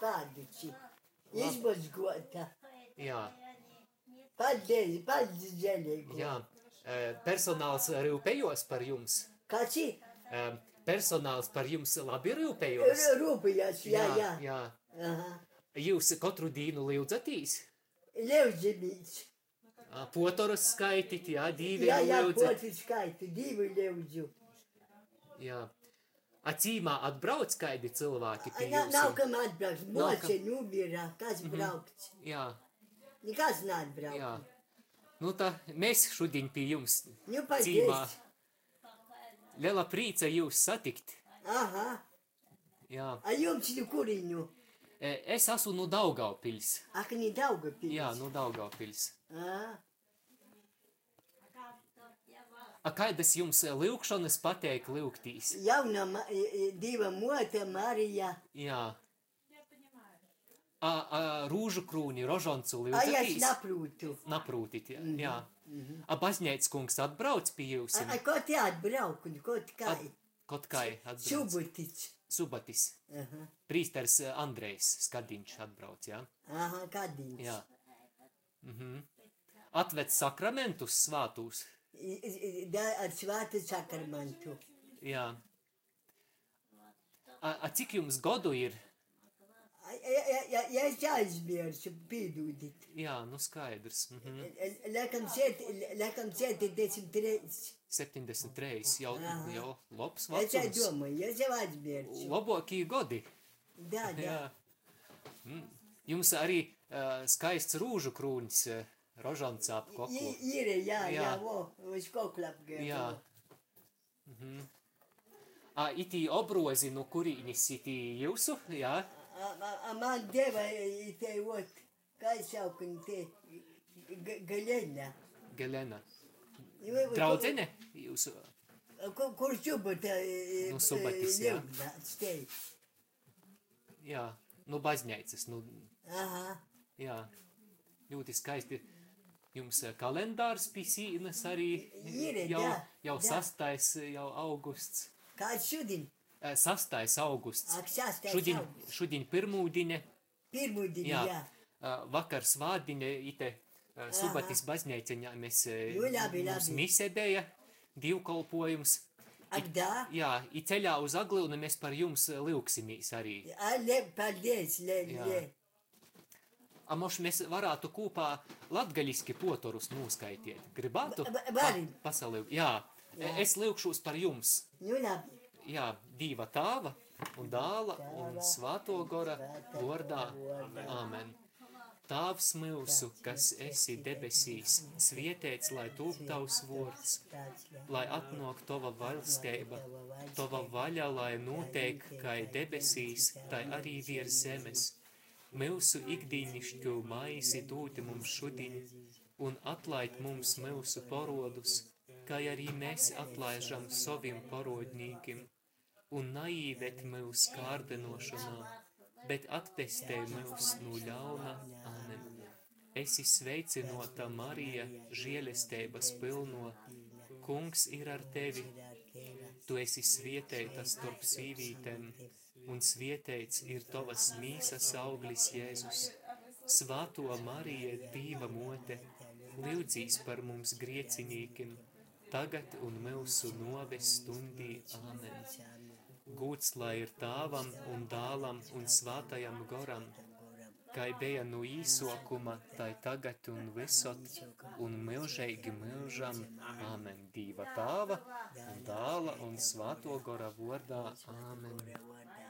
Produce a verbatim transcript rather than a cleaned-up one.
pāduči. Izmazgota. Jā. Paldies, paldies, Zelīgo. Jā. Personāls rūpējos par jums. Kāds ir? Personāls par jums labi rūpējos. Rūpējos, jā, jā. Jā. Aha. Jūs katru dienu lūdzatīs? Lūdzamies. Potorus skaitit, jā, divi jā, jā, lūdzat. potu skaitu, divi lūdzu. Jā. A cīmā atbrauc kādi cilvēki pie Na, jums? nav kam atbrauc, moce nubira, kas Mhm. braukt. Jā. Nekas neatbrauc. Jā. Nu tā, mēs šodien pie jums Nu, cīmā. paldies. Liela prīca jūs satikt. Aha. Jā. A jums nu kuriņu? Es esmu no Daugavpils. Ak, ni Daugavpils. Jā, no Daugavpils. Aha. A kādas jums lūkšanas pateik lūgtīs? Jauna ma diva mote Marija. Jā. A, a rūžu krūni, rožoncu A es lūdzatīs? naprūtu. Naprūtit, jā. jā. A baznīcas kungs atbrauc pie jums? A, a ko te atbrauku, ko te kai? Kaut kā atbrauc. Subotič. Subatis. Aha. Prīsters Andrejs Skadiņš atbrauc, jā? Aha, kadiņš. Jā. Mhm. Atved sakramentus svātūs? Da, ar svātu sakramentu. Jā. A, a cik jums godu ir? Ja, ja, ja es aizmirsu, pīdūdit. Jā, nu skaidrs. Mhm. Lekam sēti, lekam septiņdesmit trīs. septiņdesmit trīs, jau, Aha. jau labs Es jau vecums. domāju, es jau aizmirsu. Labākie godi. Da, da. Jā. Mm. Jums arī uh, skaists rūžu krūnis, uh, rožants ap koklu. I- Ir, jā, jā, Jā. vo, uz koklu apgāju. Jā. Mhm. A, itī obrozi, no kurīnis itī jūsu, jā? A, a, a man deva te ot, kā saukun te, galena. Gelena. Draudzene jūsu? Kur, kur subota? Nu, Subotis, jā. Ļaudnā, stei. Jā, nu baznīcas, nu, Aha. jā. Ļoti skaisti. Jums eh, kalendārs pie sīnas arī Ir, jau, da, jau da. sastais, jau augusts. Kāds šodien? Eh, Sastais augusts. Ak, sastais Šodien, augusts. šodien pirmūdiņa, Pirmūdiņa, jā. jā. Eh, Vakar svātdiņa, ite eh, Subatis baznīceņā mēs eh, Nu, labi, mums labi. misēdēja divkolpojums. Ak, da? Jā, i ceļā uz Agliunu mēs par jums eh, lūksimies arī. A, le, paldies, le, Jā. le. A moš mēs varētu kopā latgaļiski potorus noskaitiet. Gribētu? Va- va- varim. Pa, pasalīg. Jā. Jā. Es lūkšos par jums. Nu, labi. Jā, Dīva tāva un dāla un svāto gora vārdā. Āmen. Tāvs mūsu, kas esi debesīs, svietēts, lai tūp tavs vārds, lai atnāk tava valstība, tava vaļa, lai notiek, kā debesīs, tai arī virs zemes. Mūsu ikdienišķo maizi dūti mums šodien, un atlaid mums mūsu parodus, kā arī mēs atlaižam saviem parodnīkiem, un naīvet mūs kārdinošanā, bet attestē mūs no ļauna. Amen. Esi sveicinota Marija, žēlestības pilno, Kungs ir ar tevi, tu esi svietēta starp sīvītēm, un svietēts ir tavas mīsas auglis Jēzus. Svāto Marija, Dīva mote, lūdzīs par mums griecinīkim, tagad un mūsu noves stundī. Āmen. Gūts lai ir tāvam un dālam un svātajam goram, kai bija no īsokuma, tai tagad un visot, un milžīgi milžam. Āmen. Dīva tāva un dāla un svāto gora vārdā. Āmen.